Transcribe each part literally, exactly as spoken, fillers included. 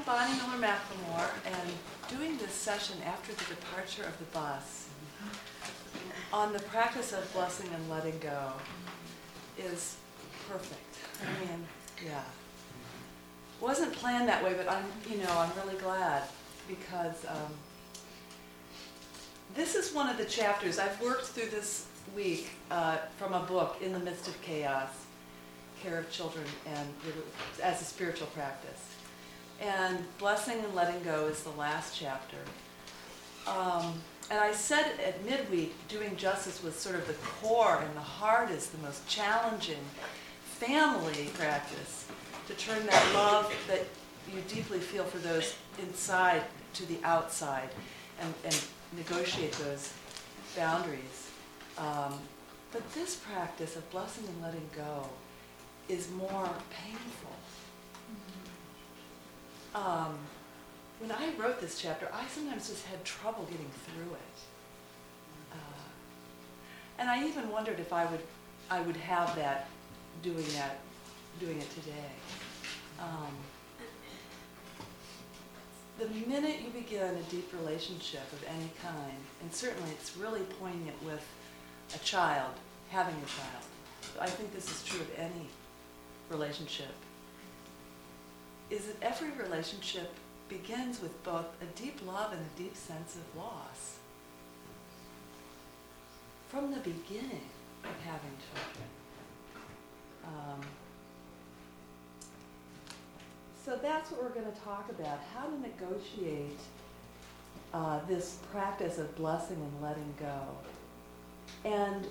Bonnie Miller McLemore, and doing this session after the departure of the bus on the practice of blessing and letting go is perfect. I mean, yeah. Wasn't planned that way, but I'm, you know, I'm really glad because um, this is one of the chapters I've worked through this week uh, from a book, In the Midst of Chaos, Care of Children and as a Spiritual Practice. And blessing and letting go is the last chapter. Um, and I said at midweek, doing justice was sort of the core and the heart is the most challenging family practice to turn that love that you deeply feel for those inside to the outside and, and negotiate those boundaries. Um, but this practice of blessing and letting go is more painful. Um, when I wrote this chapter, I sometimes just had trouble getting through it. Uh, and I even wondered if I would I would have that, doing that, doing it today. Um, the minute you begin a deep relationship of any kind, and certainly it's really poignant with a child, having a child. I think this is true of any relationship, is that every relationship begins with both a deep love and a deep sense of loss. From the beginning of having children. Um, so that's what we're going to talk about, how to negotiate uh, this practice of blessing and letting go. And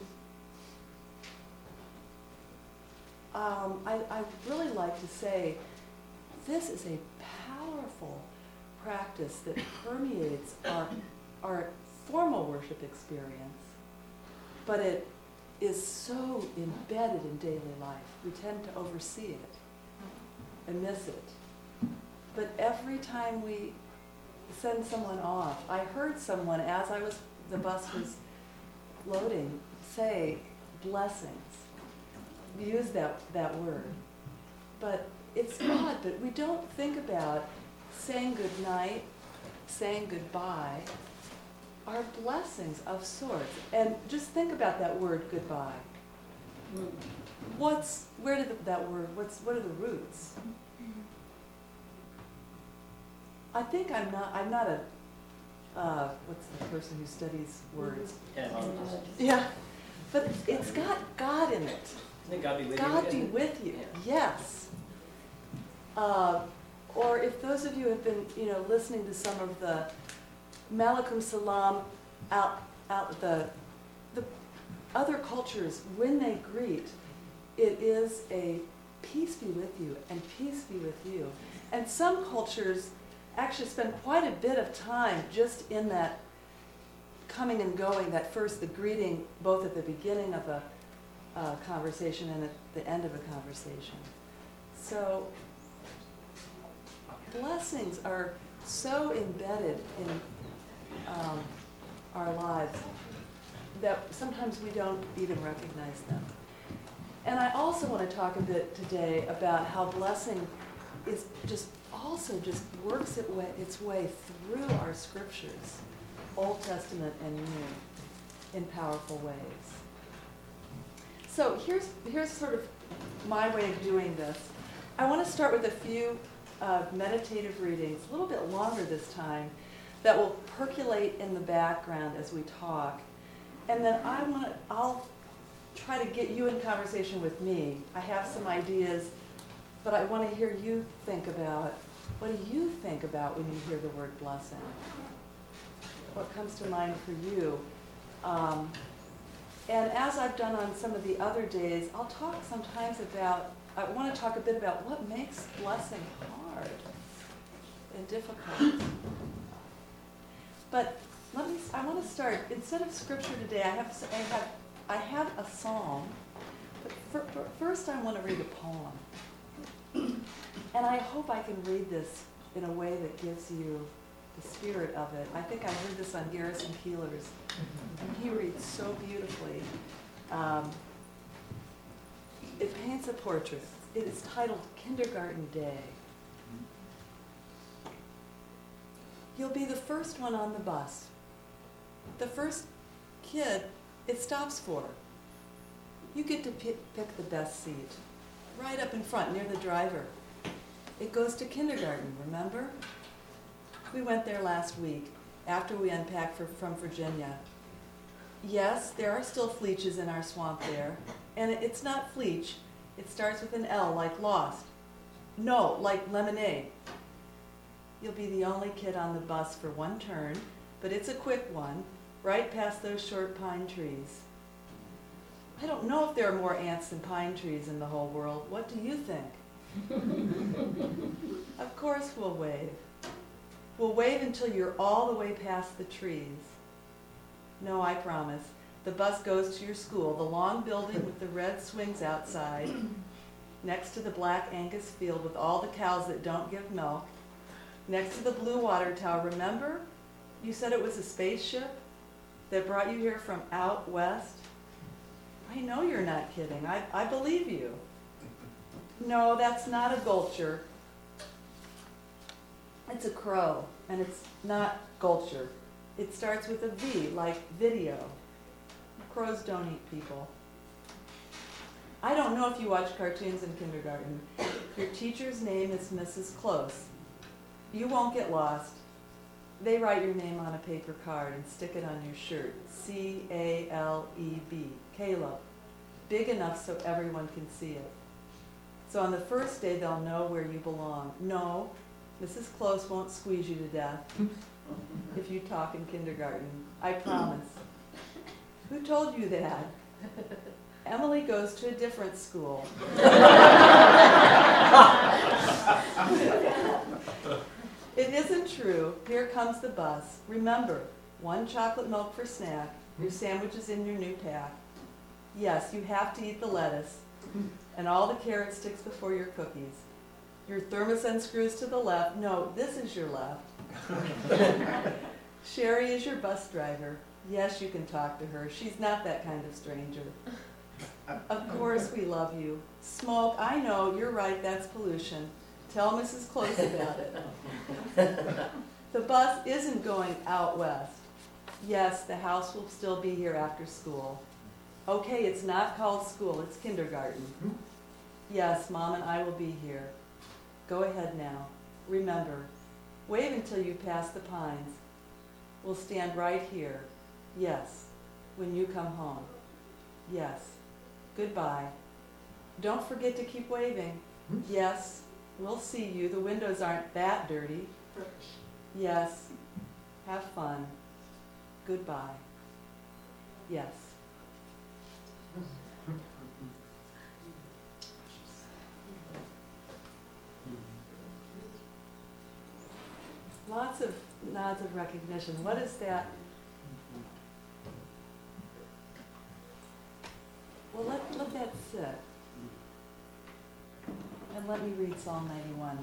um, I, I really like to say this is a powerful practice that permeates our, our formal worship experience, but it is so embedded in daily life. We tend to oversee it and miss it. But every time we send someone off, I heard someone, as I was, the bus was loading, say blessings. Use that, that word. But it's odd, but we don't think about saying good night, saying goodbye, are blessings of sorts. And just think about that word goodbye. What's, where did the, that word, what's, what are the roots? I think I'm not, I'm not a, uh, what's the person who studies words? Etymologist. Yeah, but it's got God in it. Isn't God be with God you? be with you, Yeah. yes. Uh, or if those of you have been, you know, listening to some of the Malaikum Salam out, out the, the other cultures, when they greet, it is a peace be with you and peace be with you. And some cultures actually spend quite a bit of time just in that coming and going, that first, the greeting, both at the beginning of a uh, conversation and at the end of a conversation. So blessings are so embedded in um, our lives that sometimes we don't even recognize them. And I also want to talk a bit today about how blessing is just also just works it way, its way through our scriptures, Old Testament and New, in powerful ways. So here's here's sort of my way of doing this. I want to start with a few uh, meditative readings, a little bit longer this time, that will percolate in the background as we talk. And then I want to, I'll try to get you in conversation with me. I have some ideas, but I want to hear you think about, what do you think about when you hear the word blessing? What comes to mind for you? Um, and as I've done on some of the other days, I'll talk sometimes about, I want to talk a bit about what makes blessing hard and difficult. But let me, I want to start, instead of scripture today, I have, I have, I have a psalm, but for, for, first I want to read a poem. And I hope I can read this in a way that gives you the spirit of it. I think I heard this on Garrison Keillor's, and he reads so beautifully. Um, it paints a portrait. It is titled Kindergarten Day. You'll be the first one on the bus. The first kid it stops for. You get to pick, pick the best seat, right up in front near the driver. It goes to kindergarten, remember? We went there last week after we unpacked for, from Virginia. Yes, there are still Fleaches in our swamp there. And it, it's not Fleach. It starts with an L, like lost. No, like lemonade. You'll be the only kid on the bus for one turn, but it's a quick one, right past those short pine trees. I don't know if there are more ants than pine trees in the whole world. What do you think? Of course we'll wave. We'll wave until you're all the way past the trees. No, I promise. The bus goes to your school, the long building with the red swings outside, next to the black Angus field with all the cows that don't give milk, next to the blue water tower. Remember? You said it was a spaceship that brought you here from out west? I know you're not kidding. I, I believe you. No, that's not a gulcher. It's a crow, and it's not gulcher. It starts with a V, like video. Crows don't eat people. I don't know if you watch cartoons in kindergarten. Your teacher's name is Missus Close. You won't get lost. They write your name on a paper card and stick it on your shirt. C A L E B, Caleb. Big enough so everyone can see it. So on the first day, they'll know where you belong. No, Missus Close won't squeeze you to death if you talk in kindergarten. I promise. Who told you that? Emily goes to a different school. It isn't true. Here comes the bus. Remember, one chocolate milk for snack. Your sandwich is in your new pack. Yes, you have to eat the lettuce and all the carrot sticks before your cookies. Your thermos unscrews to the left. No, this is your left. Sherry is your bus driver. Yes, you can talk to her. She's not that kind of stranger. Of course we love you. Smoke, I know, you're right, that's pollution. Tell Missus Close about it. The bus isn't going out west. Yes, the house will still be here after school. Okay, it's not called school, it's kindergarten. Yes, Mom and I will be here. Go ahead now. Remember, wave until you pass the pines. We'll stand right here. Yes, when you come home. Yes. Goodbye. Don't forget to keep waving. Yes, we'll see you. The windows aren't that dirty. Yes. Have fun. Goodbye. Yes. Lots of nods of recognition. What is that? Well, let, let that sit. And let me read Psalm ninety-one.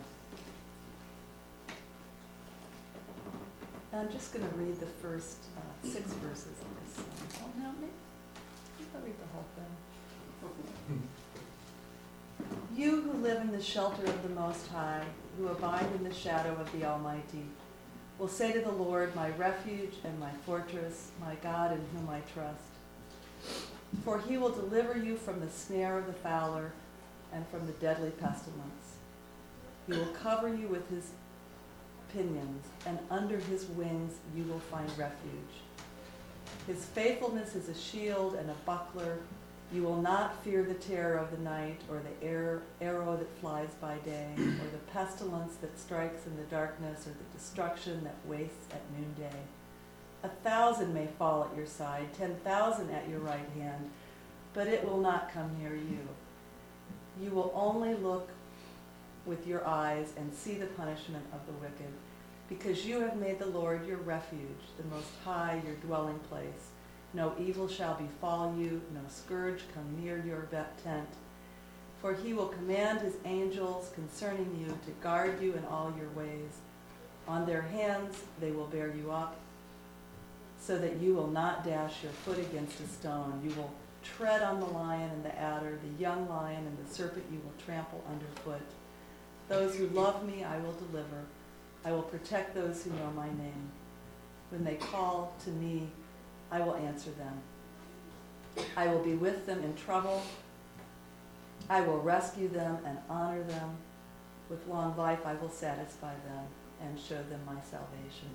And I'm just going to read the first uh, six verses of this psalm. Oh, no, maybe I'll read the whole thing. You who live in the shelter of the Most High, who abide in the shadow of the Almighty, will say to the Lord, my refuge and my fortress, my God in whom I trust. For he will deliver you from the snare of the fowler and from the deadly pestilence. He will cover you with his pinions, and under his wings you will find refuge. His faithfulness is a shield and a buckler. You will not fear the terror of the night, or the air, arrow that flies by day, or the pestilence that strikes in the darkness, or the destruction that wastes at noonday. A thousand may fall at your side, ten thousand at your right hand, but it will not come near you. You will only look with your eyes and see the punishment of the wicked, because you have made the Lord your refuge, the Most High your dwelling place. No evil shall befall you, no scourge come near your tent. For he will command his angels concerning you to guard you in all your ways. On their hands they will bear you up, so that you will not dash your foot against a stone. You will tread on the lion and the adder, the young lion and the serpent you will trample underfoot. Those who love me I will deliver. I will protect those who know my name. When they call to me, I will answer them. I will be with them in trouble. I will rescue them and honor them. With long life, I will satisfy them and show them my salvation.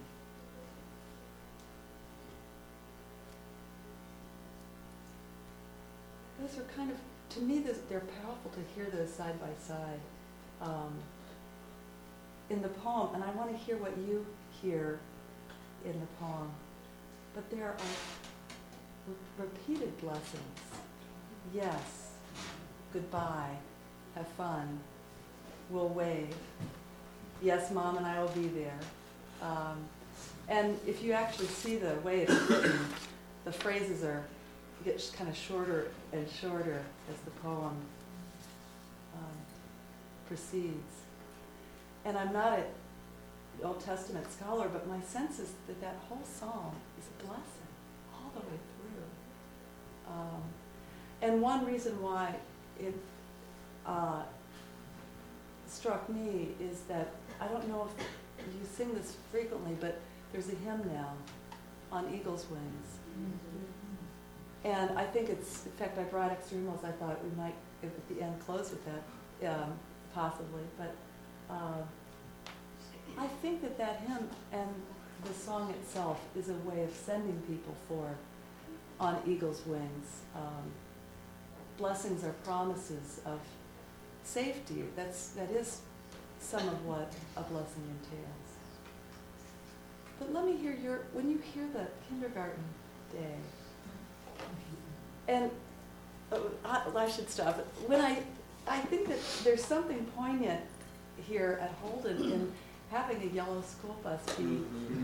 Those are kind of, to me, this, they're powerful to hear those side by side um, in the poem. And I want to hear what you hear in the poem. But there are re- repeated blessings. Yes, goodbye, have fun, we'll wave. Yes, Mom and I will be there. Um, and if you actually see the way it's written, the phrases are get kind of shorter and shorter as the poem um, proceeds. And I'm not an Old Testament scholar, but my sense is that that whole psalm is a blessing all the way through. Um, and one reason why it uh, struck me is that, I don't know if you sing this frequently, but there's a hymn now on Eagle's Wings. Mm-hmm. And I think it's, in fact, I brought extra emails. I thought we might, at the end, close with that, um, possibly. But uh, I think that that hymn and the song itself is a way of sending people forth on eagle's wings. Um, blessings are promises of safety. That's, that is some of what a blessing entails. But let me hear your, when you hear the kindergarten day, and uh, I, I should stop. When I, I think that there's something poignant here at Holden in having a yellow school bus be.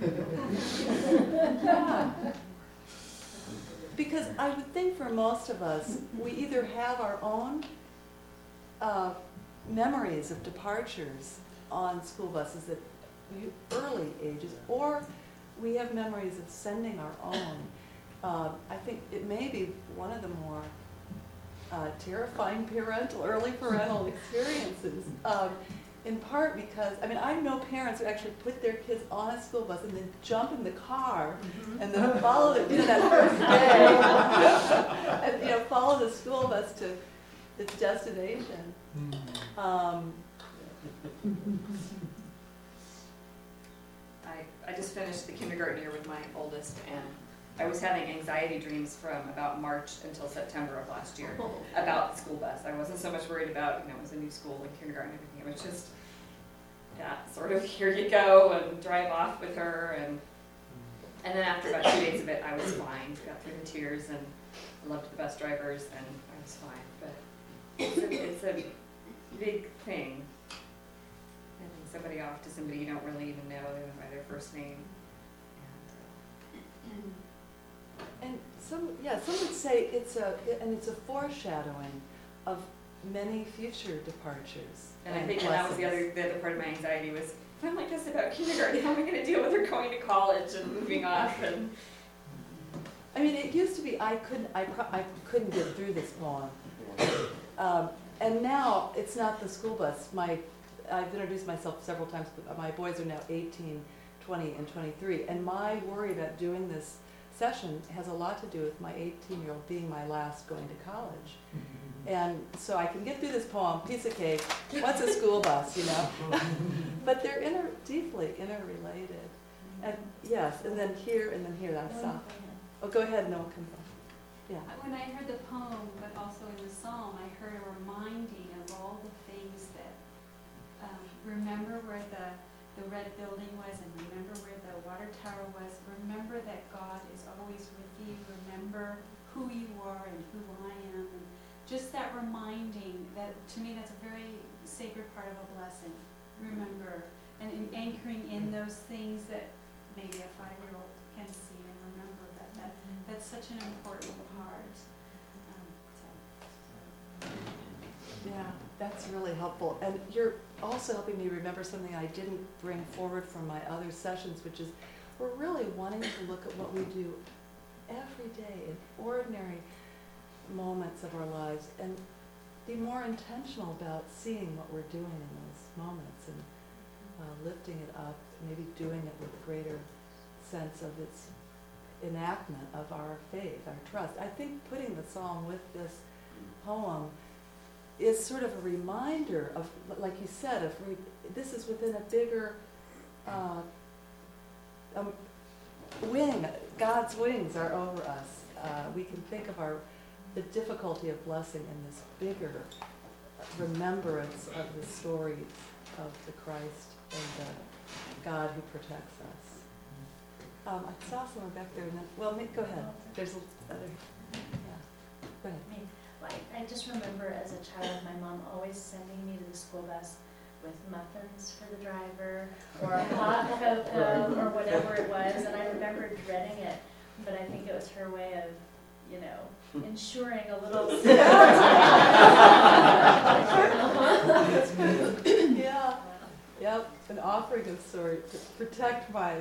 Yeah. Because I would think for most of us, we either have our own uh, memories of departures on school buses at early ages, or we have memories of sending our own. Uh, I think it may be one of the more uh, terrifying parental, early parental experiences. Um, in part because, I mean, I know parents who actually put their kids on a school bus and then jump in the car mm-hmm. and then follow the, you know, that first day, and, you know, follow the school bus to its destination. Um, I, I just finished the kindergarten year with my oldest, and I was having anxiety dreams from about March until September of last year oh. about the school bus. I wasn't so much worried about, you know, it was a new school and kindergarten and everything. It was just that sort of, here you go, and drive off with her. And and then after about two days of it, I was fine. Got through the tears, and I loved the bus drivers, and I was fine. But it's a, it's a big thing. Handing somebody off to somebody you don't really even know, even by their first name. And, uh, And some, yeah, some would say it's a, and it's a foreshadowing of many future departures. And, and I think that was the other, the other part of my anxiety was, if I'm like this about kindergarten, how am I going to deal with her going to college and moving off? And I mean, it used to be I couldn't, I, pro I couldn't get through this poem, um, and now it's not the school bus. My, I've introduced myself several times. But my boys are now eighteen, twenty, and twenty-three, and my worry about doing this session has a lot to do with my eighteen-year-old being my last going to college. Mm-hmm. And so I can get through this poem, piece of cake, what's a school bus, you know? But they're inter deeply interrelated. And yes, and then here, and then here, that's uh, oh, go ahead, Noah, come on. Yeah. When I heard the poem, but also in the psalm, I heard a reminding of all the things that, um, remember where the the red building was, and remember where the water tower was. Remember that God is always with you. Remember who you are and who I am. And just that reminding, that to me that's a very sacred part of a blessing. Remember, and in anchoring in those things that maybe a five-year-old can see and remember that, that that's such an important part. Um, so. Yeah, that's really helpful. And you're also helping me remember something I didn't bring forward from my other sessions, which is we're really wanting to look at what we do every day in ordinary moments of our lives and be more intentional about seeing what we're doing in those moments and uh, living lifting it up, maybe doing it with a greater sense of its enactment of our faith, our trust. I think putting the song with this poem is sort of a reminder of, like you said, of re- this is within a bigger uh, um, wing. God's wings are over us. Uh, we can think of our the difficulty of blessing in this bigger remembrance of the story of the Christ and the God who protects us. Um, I saw someone back there, and then, well, ma- go ahead. There's a other, yeah. Go ahead. I mean, like, I just remember as a child, my mom always sending me to the school bus with muffins for the driver, or a hot cocoa, or whatever it was, and I remember dreading it, but I think it was her way of, you know, ensuring a little Yeah, yep, an offering of sort to protect my,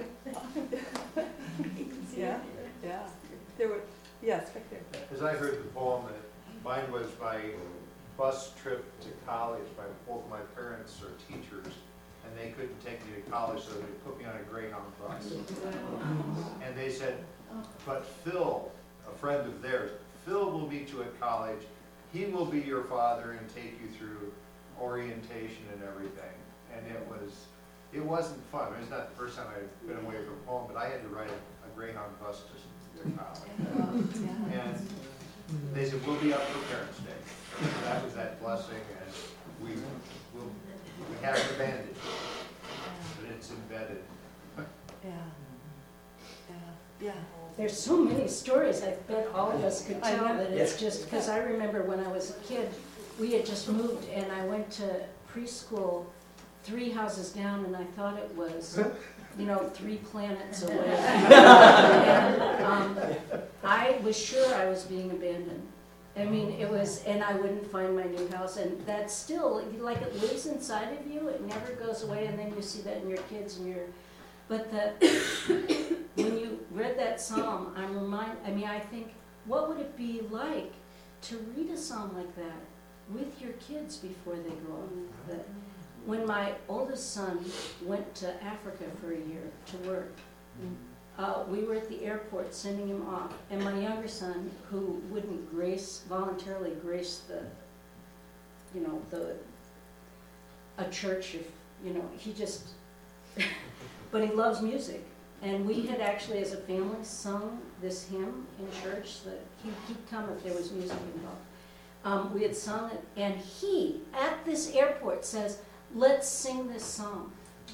yeah, yeah. There were, yes, right there. As I heard the poem, that mine was my bus trip to college. My, both my parents are teachers, and they couldn't take me to college, so they put me on a Greyhound bus. And they said, but Phil, a friend of theirs, Phil will meet you at college. He will be your father and take you through orientation and everything. And it was, it wasn't fun. It's not the first time I've been away from home, but I had to ride a, a Greyhound bus to, to college. And they said, we'll be up for Parents' Day. And that was that blessing, and we, we'll, we haven't abandoned it, but it's embedded. Yeah, yeah, yeah. There's so many stories I bet all of us could I tell know. that it's just, because I remember when I was a kid, we had just moved and I went to preschool three houses down and I thought it was, you know, three planets away. And um, I was sure I was being abandoned. I mean, it was, and I wouldn't find my new house, and that's still, like, it lives inside of you, it never goes away, and then you see that in your kids and your, but the, when you read that psalm, I'm remind, I mean, I think, what would it be like to read a psalm like that with your kids before they grow up? That when my oldest son went to Africa for a year to work, uh, we were at the airport sending him off, and my younger son, who wouldn't grace, voluntarily grace the, you know, the, a church, if, you know, he just, but he loves music. And we had actually, as a family, sung this hymn in church that he, he'd come if there was music involved. Um, we had sung it, and he, at this airport, says, let's sing this song.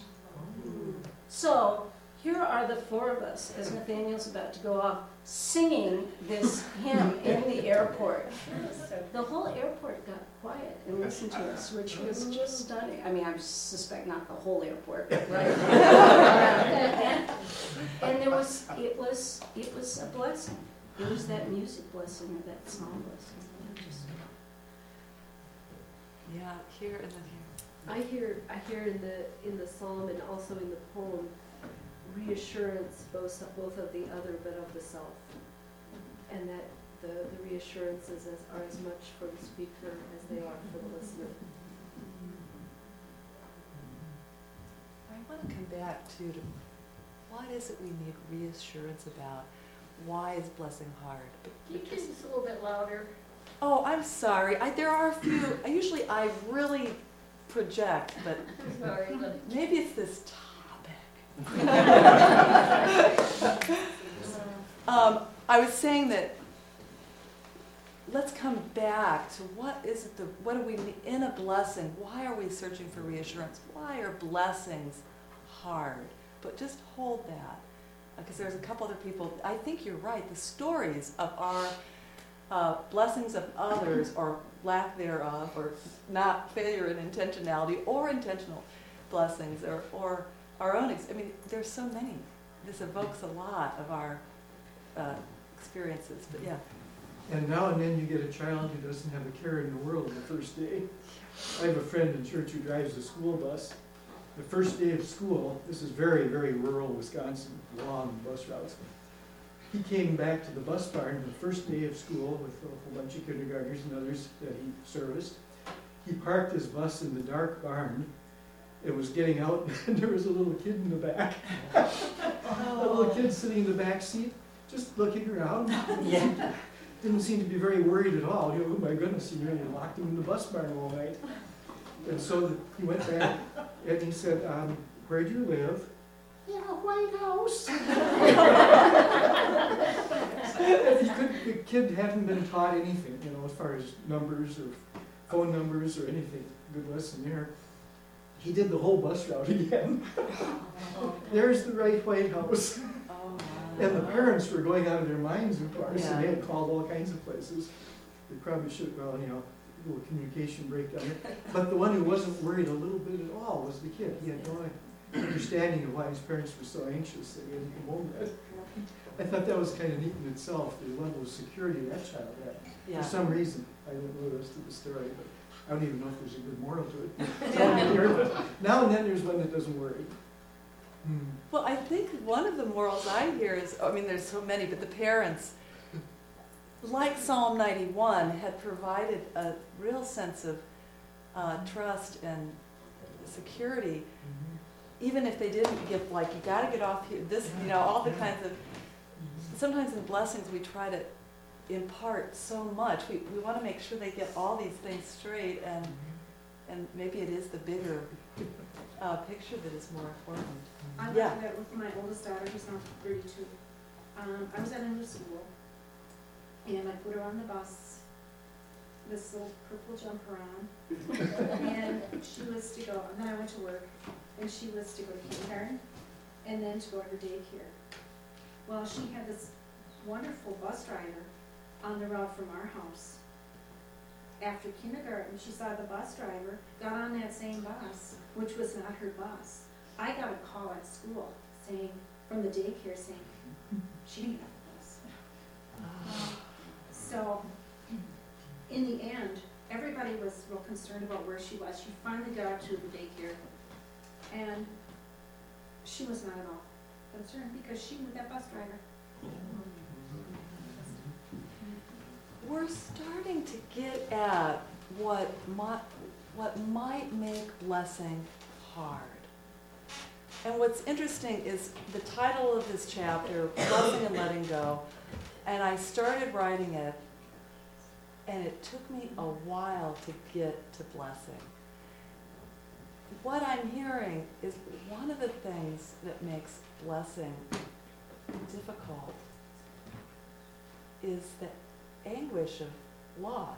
So, here are the four of us, as Nathaniel's about to go off, singing this hymn in the airport. The whole airport got quiet and listened to us, which was just stunning. I mean, I suspect not the whole airport, but right? and, and there was, it was, it was a blessing. It was that music blessing or that song blessing. Just, Yeah, here and then here. I hear, I hear in the, in the psalm and also in the poem, reassurance both, both of the other but of the self. And that the, the reassurances as, are as much for the speaker as they are for the listener. I want to come back to, to what is it we need reassurance about? Why is blessing hard? But, Can you but do just- this a little bit louder? Oh, I'm sorry. I, there are a few. I usually I really project, but I'm sorry, but maybe it's this topic. um, I was saying that let's come back to what is it? The what do we need in a blessing? Why are we searching for reassurance? Why are blessings hard? But just hold that, because there's a couple other people. I think you're right. The stories of our Uh, blessings of others, or lack thereof, or not failure in intentionality, or intentional blessings, or, or our own, ex- I mean, there's so many. This evokes a lot of our uh, experiences, but yeah. And now and then you get a child who doesn't have a care in the world the first day. I have a friend in church who drives a school bus. The first day of school, this is very, very rural Wisconsin, long bus routes. He came back to the bus barn the first day of school with a whole bunch of kindergartners and others that he serviced. He parked his bus in the dark barn, It was getting out, and there was a little kid in the back. A little kid sitting in the back seat, just looking around. Yeah. Didn't seem to be very worried at all. You know, oh my goodness, you really locked him in the bus barn all night. And so he went back and he said, um, where do you live? In a White House. He could, the kid hadn't been taught anything, you know, as far as numbers or phone numbers or anything. Good lesson there. He did the whole bus route again. There's the right White House. Oh, wow. And the parents were going out of their minds, of course, and they Yeah. had called all kinds of places. They probably should, well, you know, a little communication breakdown. But the one who wasn't worried a little bit at all was the kid. He had no understanding of why his parents were so anxious that he hadn't come home yet. I thought that was kind of neat in itself, the level of security that child had. Yeah. For some reason, I don't know the rest of the story, but I don't even know if there's a good moral to it. Now and then there's one that doesn't worry. Hmm. Well, I think one of the morals I hear is, I mean, there's so many, but the parents, like Psalm ninety-one, had provided a real sense of uh, trust and security, even if they didn't give, like, you gotta get off here, this, you know, all the kinds of, sometimes in blessings we try to impart so much. We, we wanna make sure they get all these things straight, and, and maybe it is the bigger uh, picture that is more important. I Yeah. went that with my oldest daughter, who's now thirty-two. Um, I was at a new school, and I put her on the bus, this little purple jumper on, and she was to go, and then I went to work, and she was to go to kindergarten, and then to go to her daycare. Well, she had this wonderful bus driver on the route from our house. After kindergarten, she saw the bus driver, got on that same bus, which was not her bus. I got a call at school saying, from the daycare saying, she didn't get the bus. So, in the end, everybody was real concerned about where she was. She finally got to the daycare, and she was not at all concerned because she knew that bus driver. We're starting to get at what might, what might make blessing hard. And what's interesting is the title of this chapter, Blessing and Letting Go, and I started writing it, and it took me a while to get to blessing. What I'm hearing is one of the things that makes blessing difficult is the anguish of loss.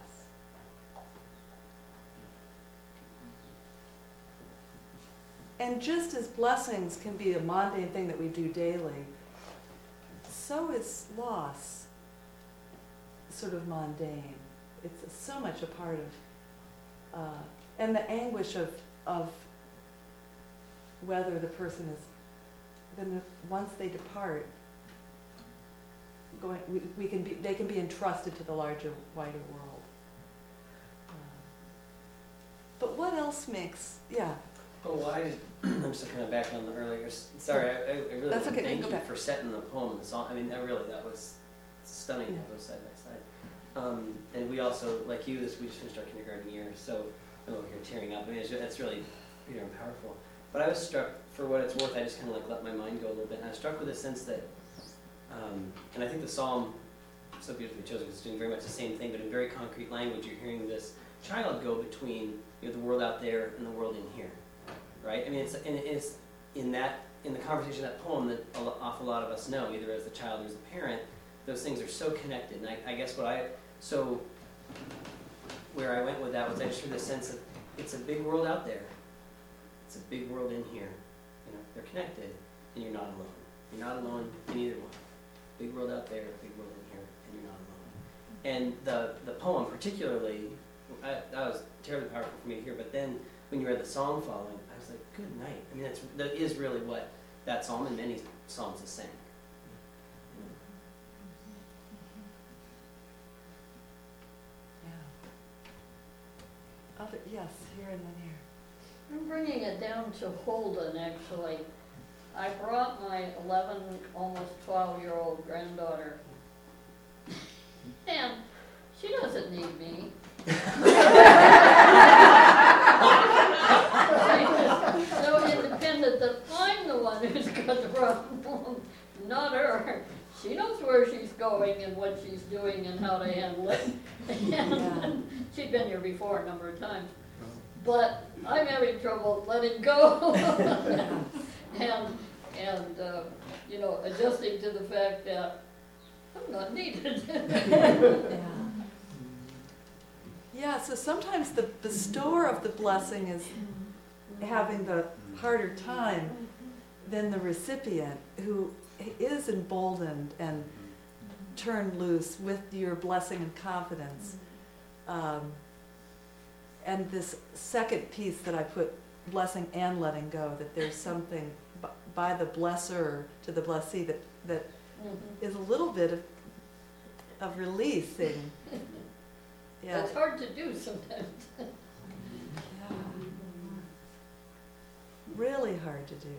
And just as blessings can be a mundane thing that we do daily, so is loss sort of mundane. It's so much a part of, uh, and the anguish of, of whether the person is, then once they depart, going, we, we can be, they can be entrusted to the larger, wider world. Uh, but what else makes, yeah. Oh, well, I, I'm just kind of back on the earlier, s- sorry, I, I I really That's okay, thank go you back. for setting the poem, the song, I mean, that really, that was stunning to Yeah. go side by side. Um, and we also, like you, this, we just finished our kindergarten year, so I'm over here tearing up, I mean, it's, it's really, you know, powerful. But I was struck, for what it's worth, I just kind of like let my mind go a little bit, and I was struck with a sense that, um, and I think the psalm, so beautifully chosen, because it's doing very much the same thing, but in very concrete language, you're hearing this child go between, you know, the world out there and the world in here. Right? I mean, it's, and it's in that, in the conversation of that poem that an awful lot of us know, either as the child or as the parent, those things are so connected. And I, I guess what I, so where I went with that was I just heard the sense of it's a big world out there. It's a big world in here. You know, they're connected, and you're not alone. You're not alone in either one. Big world out there, big world in here, and you're not alone. And the, the poem particularly, I, that was terribly powerful for me to hear, but then when you read the psalm following, I was like, good night. I mean, that's, that is really what that psalm and many psalms is saying. Yeah. Other, yes, here and then here. I'm bringing it down to Holden, actually. I brought my eleven, almost twelve-year-old granddaughter, and she doesn't need me. She just I'm the one who's got the problem, not her. She knows where she's going and what she's doing and how to handle it. And she's been here before a number of times. But I'm having trouble letting go. and, and uh, you know, adjusting to the fact that I'm not needed. Yeah. Yeah, so sometimes the bestower of the blessing is having the harder time than the recipient, who is emboldened and turned loose with your blessing and confidence. Um, and this second piece that I put, blessing and letting go, that there's something b- by the blesser to the blessee that, that Mm-hmm. is a little bit of, of releasing. Yeah. It's hard to do sometimes. Yeah. Really hard to do.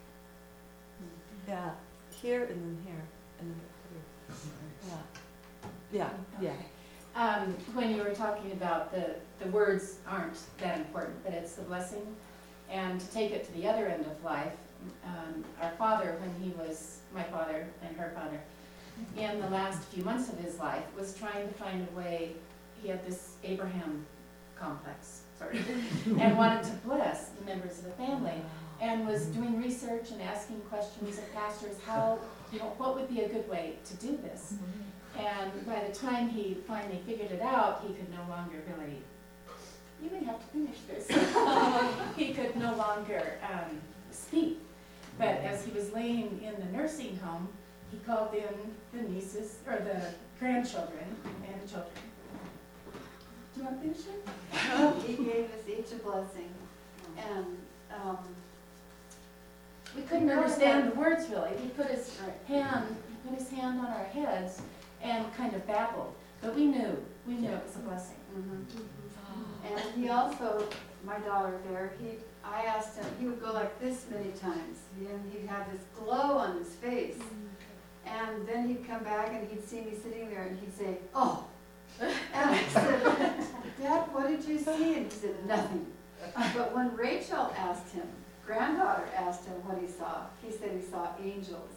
Yeah, here and then here, and then here. Yeah, yeah, yeah. Um, when you were talking about the, the words aren't that important, but it's the blessing. And to take it to the other end of life, um, our father, when he was, my father and her father, in the last few months of his life, was trying to find a way, he had this Abraham complex, sort of, and wanted to bless the members of the family, and was doing research and asking questions of pastors, how, you know, what would be a good way to do this? And by the time he finally figured it out, he could no longer really, you may have to finish this. He could no longer um, speak. But as he was laying in the nursing home, he called in the nieces, or the grandchildren and children. Do you want to finish it? He gave us each a blessing, and um, We couldn't understand the words really. He put his hand, he put his hand on our heads and kind of babbled. But we knew, we knew it was a blessing. mm-hmm. And he also, my daughter there, he, I asked him, he would go like this many times, and he'd have this glow on his face. And then he'd come back and he'd see me sitting there and he'd say, oh. And I said, Dad, what did you see? And he said, nothing. But when Rachel asked him, granddaughter asked him what he saw, he said he saw angels.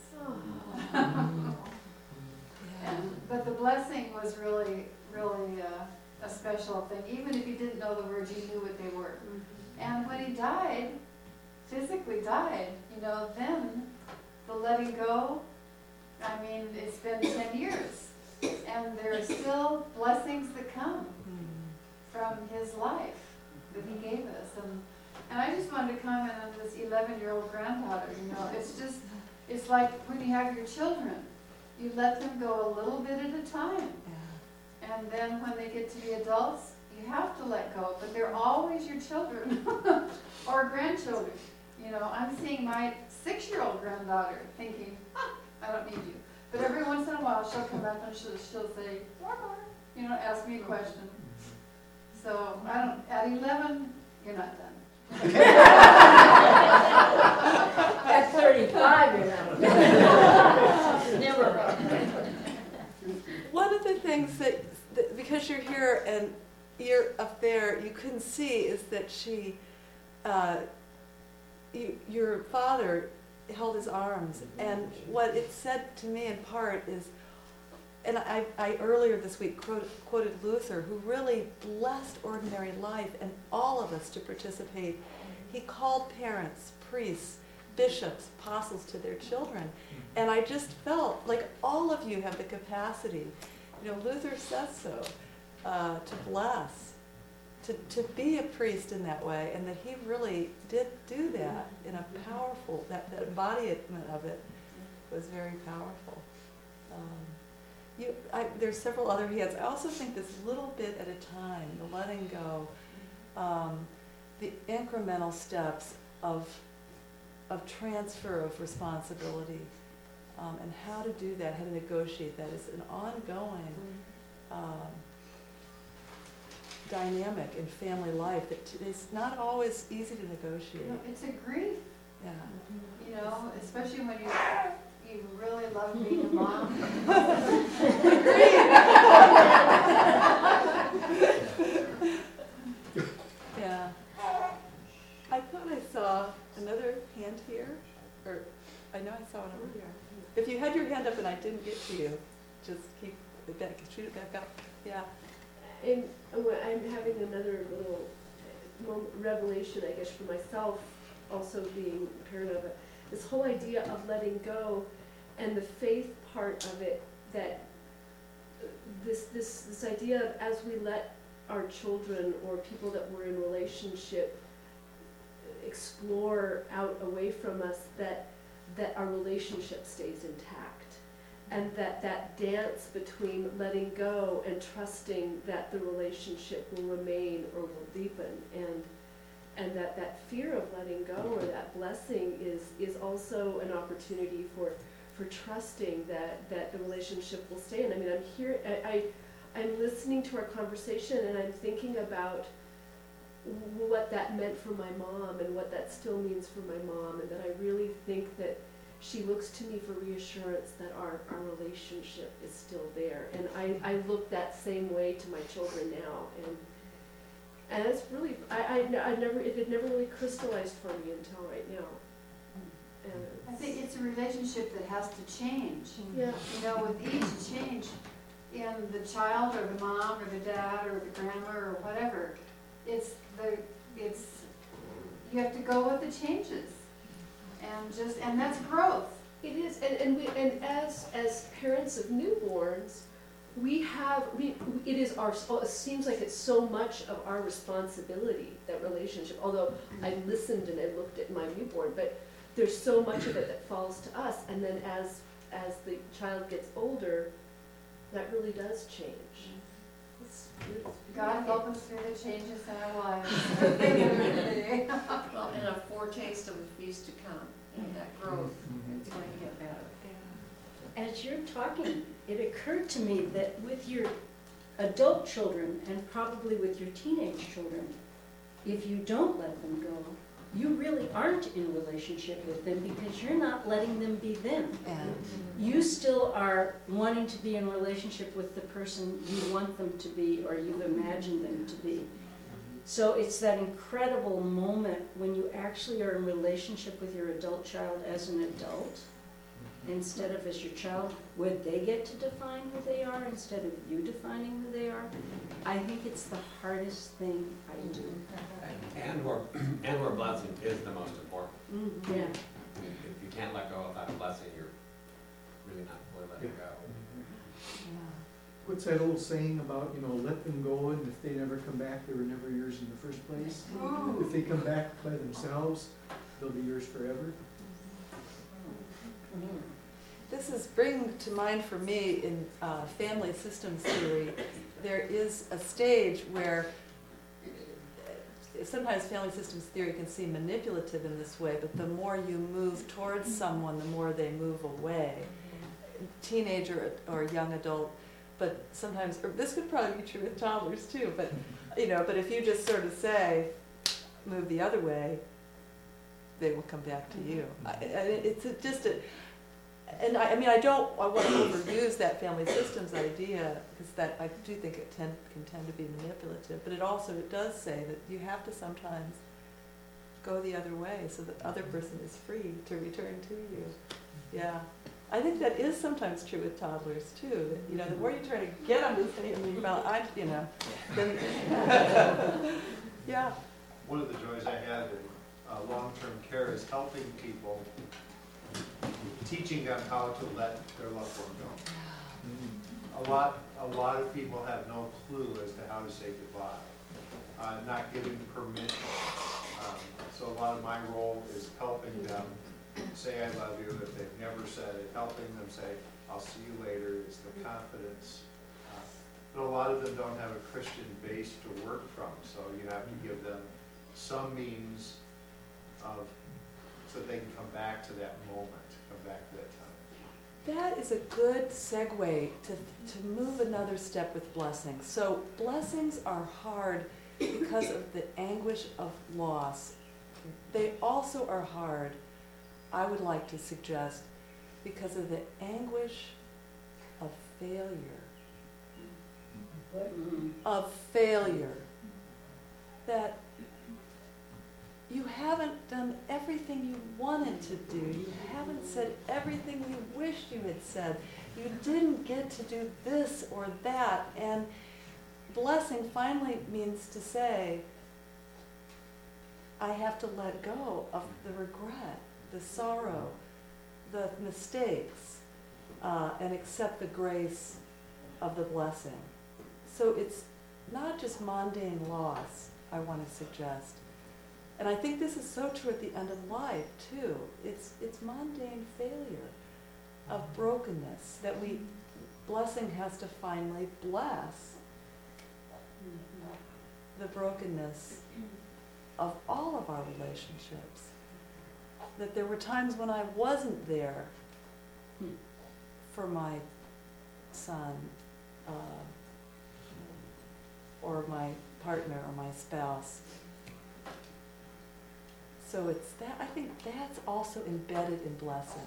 And, but the blessing was really, really uh, a special thing. Even if you didn't know the words, you knew what they were. And when he died, physically died, you know, then the letting go, I mean, it's been ten years. And there are still blessings that come from his life that he gave us. And, and I just wanted to comment on this eleven-year-old granddaughter, you know. It's just, it's like when you have your children, you let them go a little bit at a time. Yeah. And then when they get to be adults, you have to let go. But they're always your children or grandchildren. You know, I'm seeing my six-year-old granddaughter thinking, ah, I don't need you. But every once in a while, she'll come up and she'll, she'll say, Mama, you know, ask me a question. So, I don't, at eleven, you're not done. At thirty-five, you're not. Never. One of the things that, that, because you're here and you're up there, you couldn't see is that she, uh, you, your father held his arms, and what it said to me in part is, and I, I earlier this week quoted, quoted Luther, who really blessed ordinary life and all of us to participate. He called parents, priests, bishops, apostles to their children. And I just felt like all of you have the capacity, you know, Luther says so, uh, to bless, to, to be a priest in that way, and that he really did do that in a powerful, that, that embodiment of it was very powerful. Um, You, I, there's several other heads. I also think this little bit at a time, the letting go, um, the incremental steps of, of transfer of responsibility, um, and how to do that, how to negotiate that is an ongoing um, dynamic in family life that t- is not always easy to negotiate. You know, it's a grief, Yeah. you know, especially when you you really love being a mom. Yeah. I thought I saw another hand here. or, I know I saw one over here. If you had your hand up and I didn't get to you, just keep it back, shoot it back up, yeah. And uh, I'm having another little moment, revelation, I guess, for myself, also being a parent of it. This whole idea of letting go and the faith part of it, that uh, this, this, this idea of as we let our children or people that we're in relationship explore out away from us, that, that our relationship stays intact. And that that dance between letting go and trusting that the relationship will remain or will deepen, and and that that fear of letting go or that blessing is is also an opportunity for for trusting that that the relationship will stay. And I mean, I'm here, I, I I'm listening to our conversation, and I'm thinking about what that meant for my mom and what that still means for my mom, and that I really think that she looks to me for reassurance that our, our relationship is still there. And I, I look that same way to my children now. And and it's really, I, I, I never, it had never really crystallized for me until right now. And I think it's a relationship that has to change. yeah. You know, with each change in the child or the mom or the dad or the grandma or whatever, it's the, it's, you have to go with the changes. And just, and that's growth. It is, and, and we, and as, as parents of newborns, we have, we, it is our, it seems like it's so much of our responsibility, that relationship, although I listened and I looked at my newborn, but there's so much of it that falls to us, and then as, as the child gets older, that really does change. It's, it's God help us through the changes in our lives. Well, and a foretaste of the feast to come, and that growth, Mhm. it's going to get better. As you're talking, it occurred to me that with your adult children and probably with your teenage children, if you don't let them go, you really aren't in a relationship with them because you're not letting them be them. And You still are wanting to be in a relationship with the person you want them to be or you've imagined them to be. So it's that incredible moment when you actually are in relationship with your adult child as an adult, instead of as your child, where they get to define who they are instead of you defining who they are. I think it's the hardest thing I do. And where, and where blessing is the most important. Mhm. Yeah. If you can't let go of that blessing, you're really not fully letting go. What's that old saying about, you know, let them go, and if they never come back, they were never yours in the first place? If they come back by themselves, they'll be yours forever. this is bringing to mind for me in uh, family systems theory, there is a stage where sometimes family systems theory can seem manipulative in this way, but the more you move towards someone, the more they move away. Teenager or young adult, but sometimes, or this could probably be true with toddlers too, but, you know, but if you just sort of say, move the other way, they will come back to you. I, I, it's a, just a, and I, I mean, I don't, I want to overuse that family systems idea, because that, I do think it tend, can tend to be manipulative, but it also, it does say that you have to sometimes go the other way so that the other person is free to return to you. Yeah. I think that is sometimes true with toddlers too, that, you know, the more you try to get them to say, well, I, you know, then, yeah. One of the joys I had in uh, long-term care is helping people, teaching them how to let their loved one go. A lot, a lot of people have no clue as to how to say goodbye, uh, not giving permission. Um, so a lot of my role is helping them say I love you if they've never said it, helping them say I'll see you later. It's the confidence. Uh, but a lot of them don't have a Christian base to work from, so you have to give them some means of, so that they can come back to that moment, come back to that time. That is a good segue to, to move another step with blessings. So blessings are hard because of the anguish of loss. They also are hard, I would like to suggest, because of the anguish of failure. Of failure. That you haven't done everything you wanted to do. You haven't said everything you wished you had said. You didn't get to do this or that. And blessing finally means to say, I have to let go of the regret, the sorrow, the mistakes, uh, and accept the grace of the blessing. So it's not just mundane loss, I want to suggest. And I think this is so true at the end of life, too. It's, it's mundane failure of brokenness that we, blessing has to finally bless the brokenness of all of our relationships. That there were times when I wasn't there for my son, uh, or my partner or my spouse. So it's that, I think that's also embedded in blessing.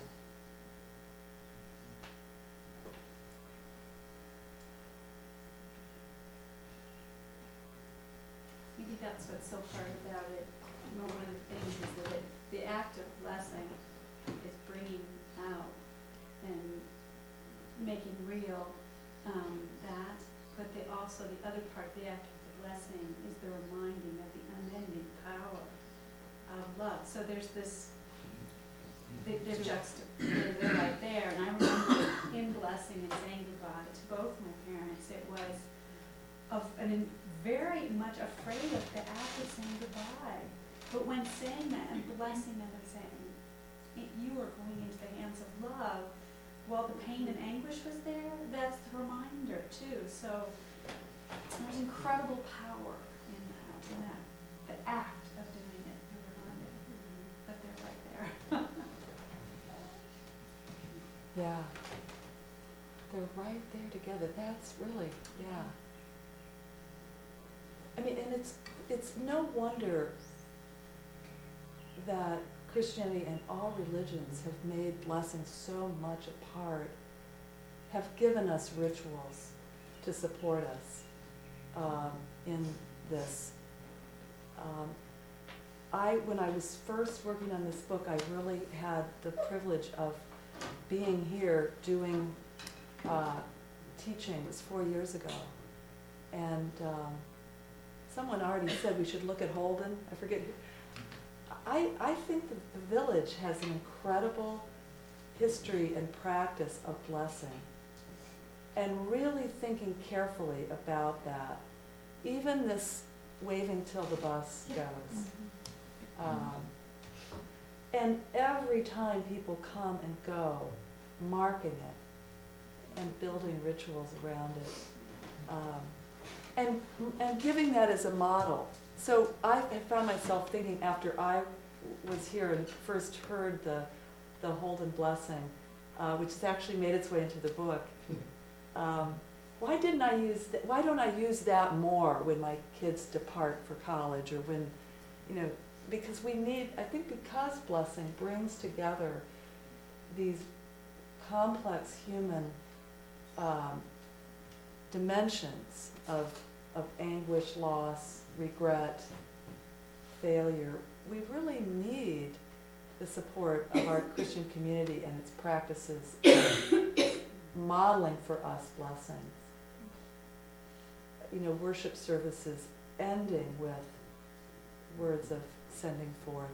Maybe that's what's so hard about it. You know, one of the things is that it, the act of blessing is bringing out and making real um, that, but they also, the other part, the act of the blessing is the reminding of the unending power of love. So there's this, they, they're juxta, they're, they're right there. And I remember in blessing and saying goodbye to both my parents, it was of an very much afraid of the act of saying goodbye. But when saying that and blessing them and saying, you are going into the hands of love, while the pain and anguish was there, that's the reminder too. So there's incredible power in that, in that, the act of doing it, you're reminded that they're right there. Yeah. They're right there together. That's really, yeah. I mean, and it's it's no wonder that Christianity and all religions have made blessing so much a part, have given us rituals to support us um, in this. Um, I, when I was first working on this book, I really had the privilege of being here doing uh, teaching. It was four years ago. And um, someone already said we should look at Holden. I forget who. I, I think that the village has an incredible history and practice of blessing, and really thinking carefully about that. Even this waving till the bus goes. Um, and every time people come and go, marking it and building rituals around it. Um, and, and giving that as a model. So I found myself thinking after I was here and first heard the, the Holden blessing, uh, which has actually made its way into the book, um, why didn't I use that, why don't I use that more when my kids depart for college, or when, you know, because we need, I think because blessing brings together these complex human um, dimensions of, of anguish, loss, regret, failure. We really need the support of our Christian community and its practices modeling for us blessings. You know, worship services ending with words of sending forth.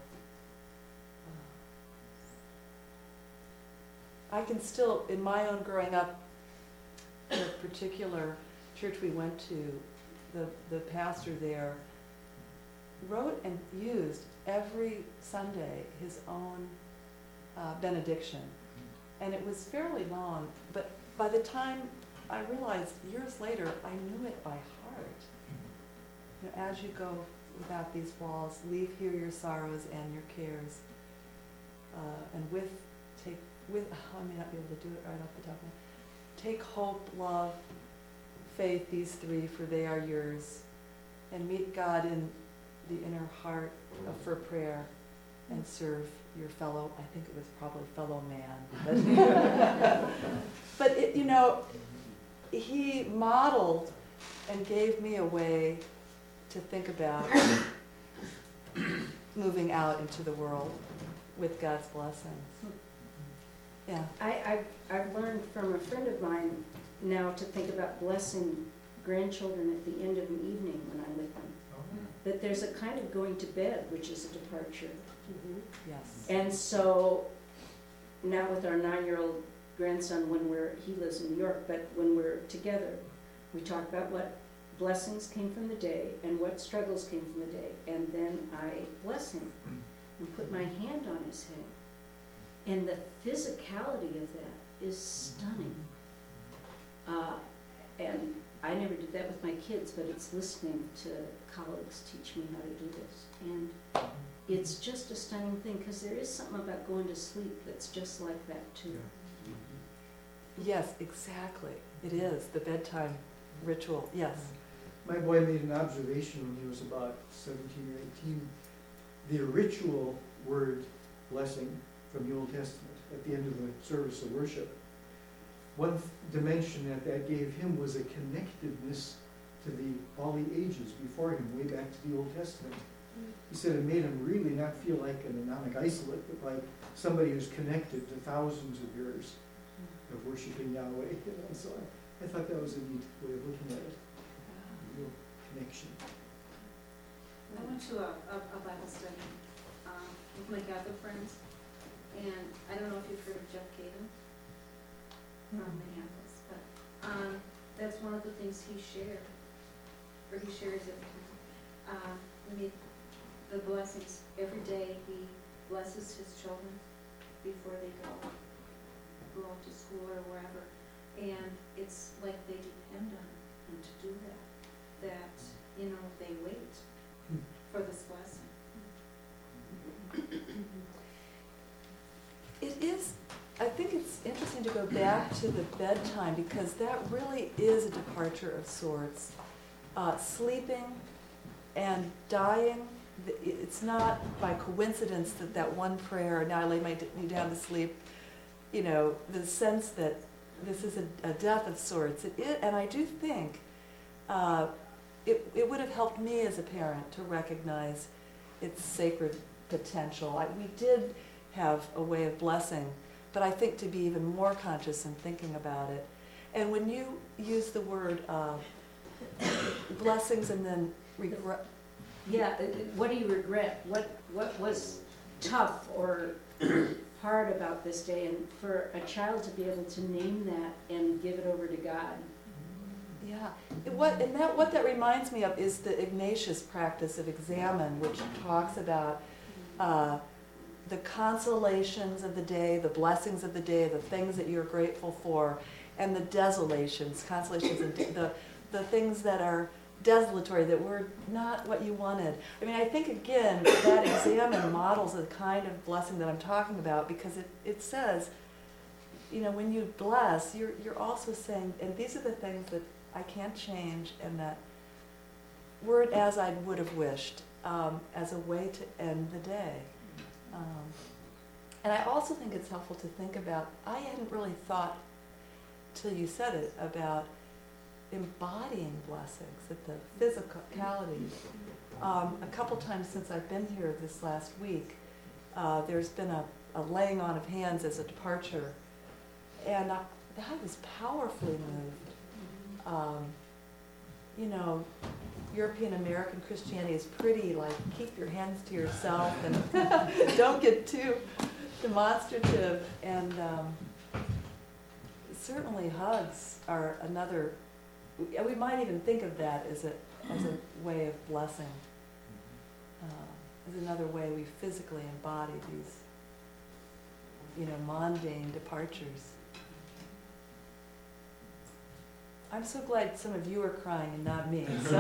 Uh, I can still, in my own growing up, in a particular church we went to, the, the pastor there wrote and used every Sunday his own uh, benediction. And it was fairly long, but by the time I realized years later, I knew it by heart. You know, as you go without these walls, leave here your sorrows and your cares. Uh, and with, take, with, I may not be able to do it right off the top of my head. Take hope, love, faith, these three, for they are yours. And meet God in the inner heart of, for prayer, and serve your fellow, I think it was probably fellow man. But, but it, you know, he modeled and gave me a way to think about moving out into the world with God's blessings. Yeah. I, I've, I've learned from a friend of mine now to think about blessing grandchildren at the end of an evening when I'm with them. That there's a kind of going to bed, which is a departure. Yes. And so now with our nine-year-old grandson, when we're, he lives in New York, but when we're together, we talk about what blessings came from the day and what struggles came from the day. And then I bless him and put my hand on his head. And the physicality of that is stunning. Uh, and I never did that with my kids, but it's listening to colleagues teach me how to do this. And it's just a stunning thing, because there is something about going to sleep that's just like that too. Yes, exactly. It is, the bedtime ritual, yes. My boy made an observation when he was about seventeen or eighteen. The ritual word blessing from the Old Testament at the end of the service of worship, one th- dimension that that gave him was a connectedness to the all the ages before him, way back to the Old Testament. He said it made him really not feel like an anomic isolate, but like somebody who's connected to thousands of years of worshiping Yahweh. You know, so I, I thought that was a neat way of looking at it, a real connection. I went to a, a, a Bible study, um, with my Catholic friends, and I don't know if you've heard of Jeff Caden from Minneapolis, but, um, that's one of the things he shared, or he shares every time. Uh, we need the blessings every day. He blesses his children before they go, go off to school or wherever, and it's like they depend on him to do that, that, you know, they wait for this blessing. It is, I think it's interesting to go back to the bedtime, because that really is a departure of sorts. Uh, sleeping and dying, th- it's not by coincidence that that one prayer, now I lay my d- me down to sleep, you know, the sense that this is a, a death of sorts. It, it, and I do think uh, it, it would have helped me as a parent to recognize its sacred potential. I, we did have a way of blessing, but I think to be even more conscious in thinking about it. And when you use the word uh, blessings and then regret, Yeah, uh, uh, what do you regret? What, what was tough or hard about this day? And for a child to be able to name that and give it over to God. yeah. It, what, and that, what that reminds me of is the Ignatius practice of examen, which talks about uh, the consolations of the day, the blessings of the day, the things that you're grateful for, and the desolations, consolations, and de- the, the things that are desolatory, that were not what you wanted. I mean, I think, again, that examine models the kind of blessing that I'm talking about, because it, it says, you know, when you bless, you're, you're also saying, and these are the things that I can't change, and that weren't as I would have wished, um, as a way to end the day. Um, and I also think it's helpful to think about, I hadn't really thought, till you said it, about embodying blessings, at the physicality. Um, a couple times since I've been here this last week, uh, there's been a, a laying on of hands as a departure, and I, I was powerfully moved. Um, you know, European American Christianity is pretty, like, keep your hands to yourself and don't get too demonstrative. And um, certainly hugs are another, we might even think of that as a, as a way of blessing, uh, as another way we physically embody these, you know, mundane departures. I'm so glad some of you are crying and not me. So.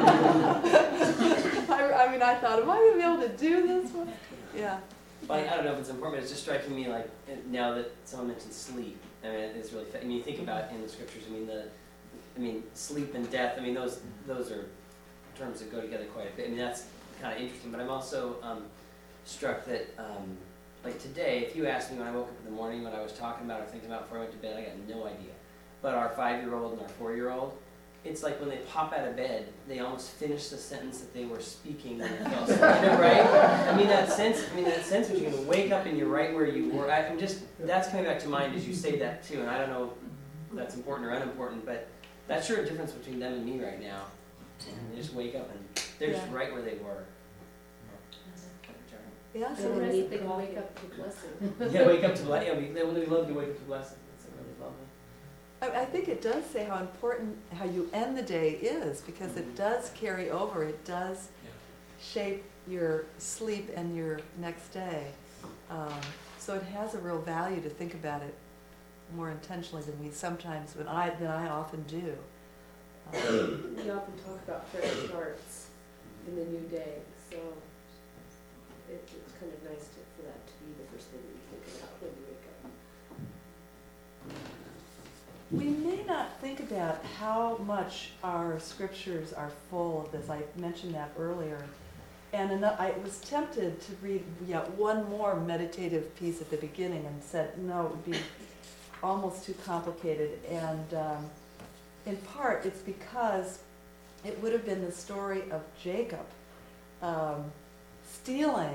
I, I mean, I thought, am I going to be able to do this one? Yeah. Well, I I don't know if it's important, but it's just striking me, like, uh, now that someone mentioned sleep, I mean, it's really, fa- I mean, you think about in the scriptures, I mean, the, I mean, sleep and death, I mean, those, those are terms that go together quite a bit. I mean, that's kind of interesting, but I'm also um, struck that, um, like today, if you asked me when I woke up in the morning what I was talking about or thinking about before I went to bed, I got no idea. But our five-year-old and our four-year-old it's like when they pop out of bed, they almost finish the sentence that they were speaking when they fell asleep, right? I mean, that sense, I mean, that sense of you can wake up and you're right where you were. I, I'm just, that's coming back to mind as you say that too, and I don't know if that's important or unimportant, but that's sure a difference between them and me right now. And they just wake up and they're just Yeah. right where they were. Yeah, So so they there's, need, they can wake up to blessing. Yeah, wake up to blessing. Yeah, we, they, we love to wake up to blessing. It's really lovely. I, I think it does say how important, how you end the day is, because it does carry over, it does shape your sleep and your next day. Um, so it has a real value to think about it more intentionally than we sometimes, when I, than I often do. Um, We often talk about fresh starts in the new day, so it, it's kind of nice to, for that to be the first thing that you think about when you wake up. We may not think about how much our scriptures are full of this. I mentioned that earlier. And ano- I was tempted to read yet one more meditative piece at the beginning and said, no, it would be almost too complicated. And um, in part, it's because it would have been the story of Jacob um, stealing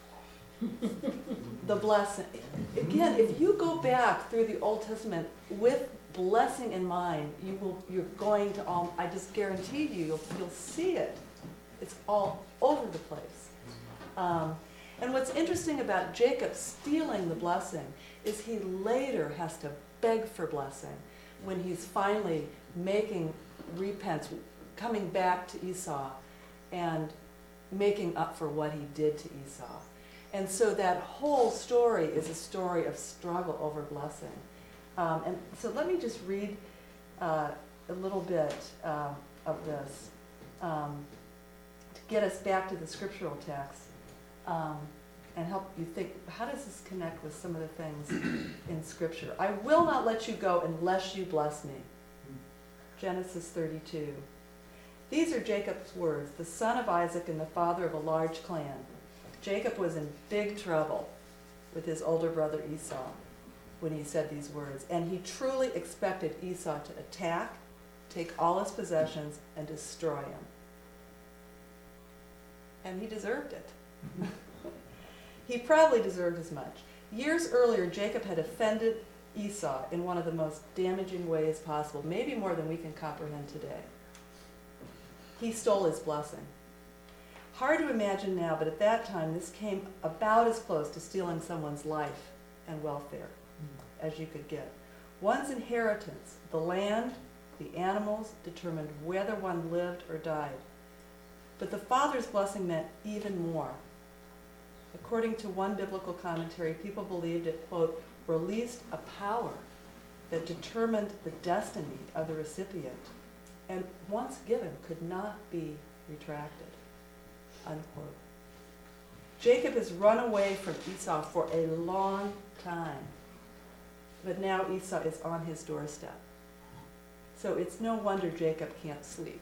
the blessing. Again, if you go back through the Old Testament with blessing in mind, you will, you're going to, all, I just guarantee you, you'll, you'll see it. It's all over the place. Um, and what's interesting about Jacob stealing the blessing is he later has to beg for blessing when he's finally making repents, coming back to Esau and making up for what he did to Esau. And so that whole story is a story of struggle over blessing. Um, and so let me just read uh, a little bit uh, of this um, to get us back to the scriptural text um, and help you think, how does this connect with some of the things in Scripture? I will not let you go unless you bless me. Genesis thirty-two. These are Jacob's words, the son of Isaac and the father of a large clan. Jacob was in big trouble with his older brother Esau when he said these words, and he truly expected Esau to attack, take all his possessions, and destroy him. And he deserved it. He probably deserved as much. Years earlier, Jacob had offended Esau in one of the most damaging ways possible, maybe more than we can comprehend today. He stole his blessing. Hard to imagine now, but at that time, this came about as close to stealing someone's life and welfare as you could get. One's inheritance, the land, the animals, determined whether one lived or died. But the father's blessing meant even more. According to one biblical commentary, people believed it, quote, released a power that determined the destiny of the recipient, and once given could not be retracted, unquote. Jacob has run away from Esau for a long time, but now Esau is on his doorstep. So it's no wonder Jacob can't sleep.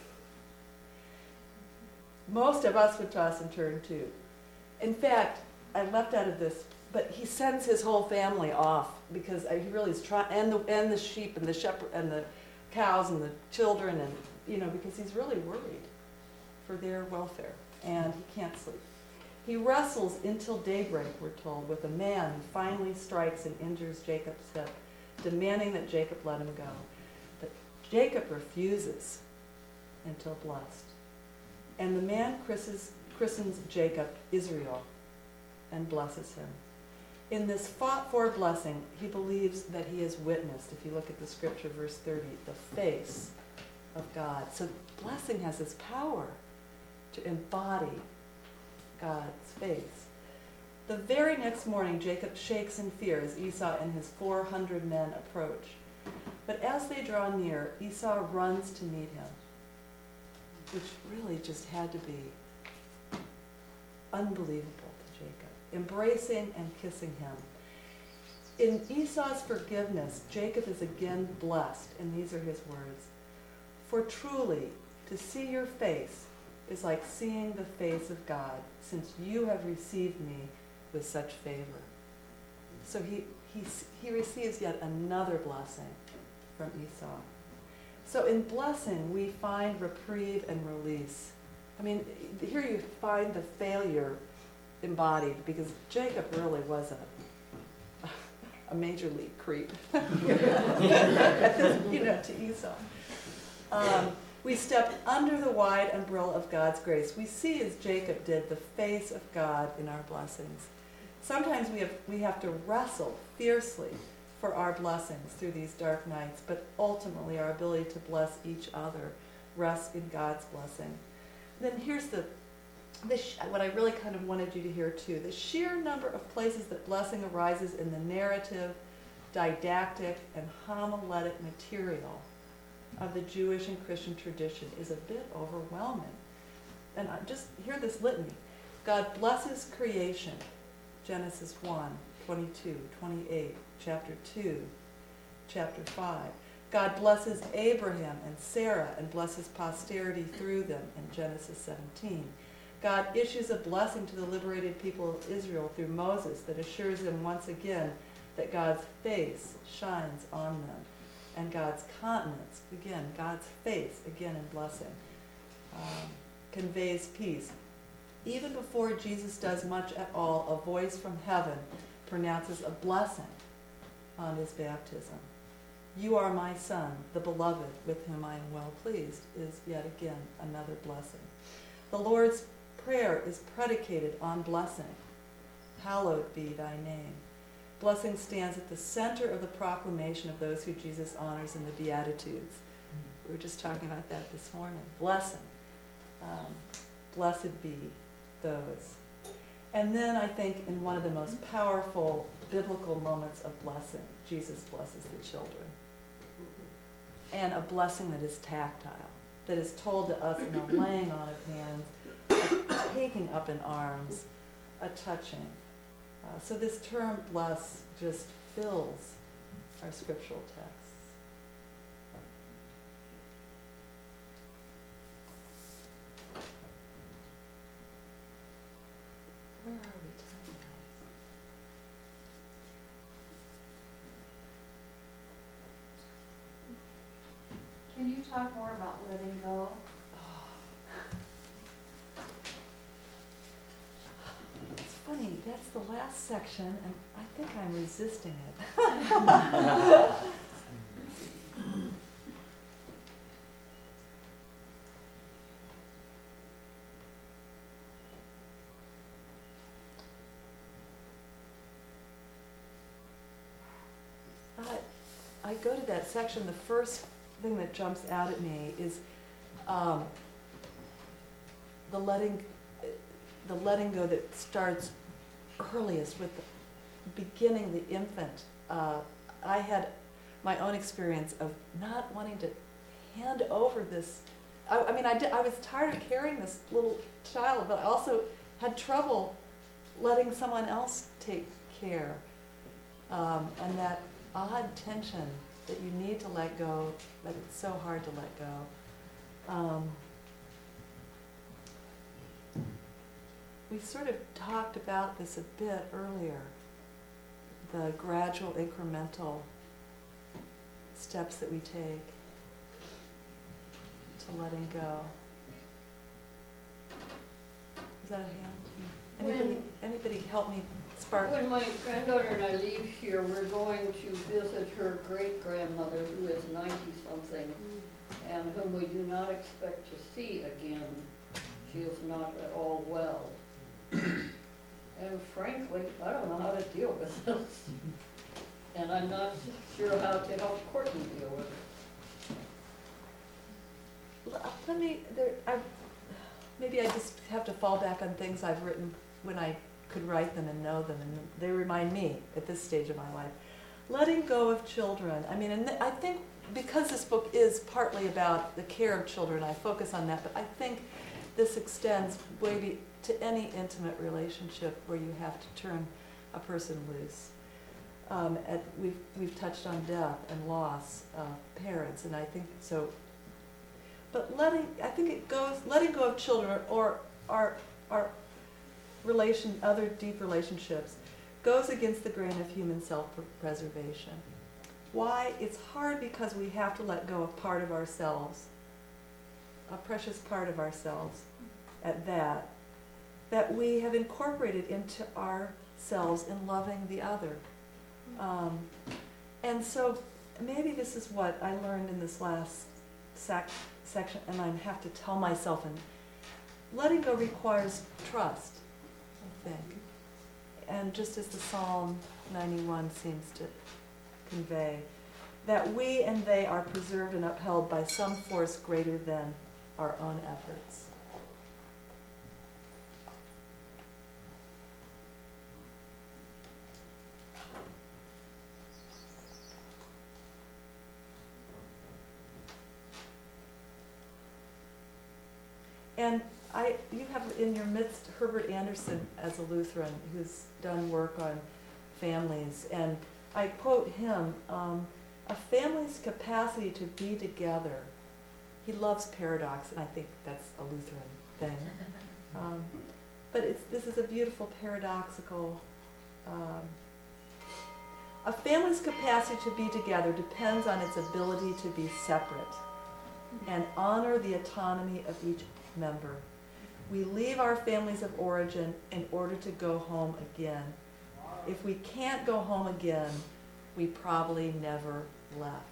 Most of us would toss and turn too. In fact, I left out of this, but he sends his whole family off because he really is trying, and the and the sheep and the shepherd and the cows and the children, and you know, because he's really worried for their welfare, and he can't sleep. He wrestles until daybreak, we're told, with a man who finally strikes and injures Jacob's hip, demanding that Jacob let him go. But Jacob refuses until blessed. And the man christens, christens Jacob Israel and blesses him. In this fought for blessing, he believes that he has witnessed, if you look at the scripture, verse thirty, the face of God. So blessing has this power to embody God's face. The very next morning, Jacob shakes in fear as Esau and his four hundred men approach. But as they draw near, Esau runs to meet him, which really just had to be unbelievable to Jacob, embracing and kissing him. In Esau's forgiveness, Jacob is again blessed, and these are his words. For truly, to see your face is like seeing the face of God, since you have received me with such favor. So he, he, he receives yet another blessing from Esau. So in blessing, we find reprieve and release. I mean, here you find the failure embodied, because Jacob really was a, a major league creep. You know, to Esau. Um, we step under the wide umbrella of God's grace. We see, as Jacob did, the face of God in our blessings. Sometimes we have, we have to wrestle fiercely for our blessings through these dark nights, but ultimately our ability to bless each other rests in God's blessing. Then here's the, the sh- what I really kind of wanted you to hear too. The sheer number of places that blessing arises in the narrative, didactic, and homiletic material of the Jewish and Christian tradition is a bit overwhelming. And I just hear this litany. God blesses creation, Genesis one, twenty-two, twenty-eight, chapter two, chapter five. God blesses Abraham and Sarah and blesses posterity through them in Genesis seventeen. God issues a blessing to the liberated people of Israel through Moses that assures them once again that God's face shines on them. And God's countenance, again, God's face, again in blessing, um, conveys peace. Even before Jesus does much at all, a voice from heaven pronounces a blessing on his baptism. You are my son, the beloved, with whom I am well pleased, is yet again another blessing. The Lord's Prayer is predicated on blessing. Hallowed be thy name. Blessing stands at the center of the proclamation of those who Jesus honors in the Beatitudes. We were just talking about that this morning. Blessing. Um, blessed be those. And then I think in one of the most powerful biblical moments of blessing, Jesus blesses the children. And a blessing that is tactile, that is told to us in a laying on of hands, a taking up in arms, a touching. Uh, so this term bless just fills our scriptural texts. Where are we time-wise? Can you talk more about letting go? It's funny, that's the last section, and I think I'm resisting it. I, I go to that section, the first thing that jumps out at me is um, the letting the letting go that starts earliest with the beginning, the infant. Uh, I had my own experience of not wanting to hand over this. I, I mean, I, did, I was tired of carrying this little child, but I also had trouble letting someone else take care. Um, and that odd tension that you need to let go, but it's so hard to let go. Um, we sort of talked about this a bit earlier, the gradual incremental steps that we take to letting go. Is that a hand? Anybody, When- anybody help me spark? When my granddaughter and I leave here, we're going to visit her great-grandmother, who is ninety-something, and whom we do not expect to see again. She is not at all well. And frankly, I don't know how to deal with this. And I'm not sure how to help Courtney deal with it. L- Let me, there, I, maybe I just have to fall back on things I've written when I could write them and know them, and they remind me at this stage of my life. Letting go of children. I mean, and th- I think because this book is partly about the care of children, I focus on that, but I think this extends maybe to any intimate relationship where you have to turn a person loose. Um, and we've, we've touched on death and loss of parents, and I think so. But letting, I think it goes, letting go of children or our, our relation, other deep relationships, goes against the grain of human self-preservation. why it's hard because we have to let go of part of ourselves, a precious part of ourselves at that, that we have incorporated into ourselves in loving the other. Um, and so maybe this is what I learned in this last sec- section, and I have to tell myself, and letting go requires trust, I think. And just as the Psalm ninety-one seems to convey, that we and they are preserved and upheld by some force greater than our own efforts. And I, you have in your midst Herbert Anderson as a Lutheran who's done work on families, and I quote him, um, a family's capacity to be together. He loves paradox, and I think that's a Lutheran thing. Um, but it's, this is a beautiful paradoxical, um, a family's capacity to be together depends on its ability to be separate and honor the autonomy of each member. We leave our families of origin in order to go home again. If we can't go home again, we probably never left.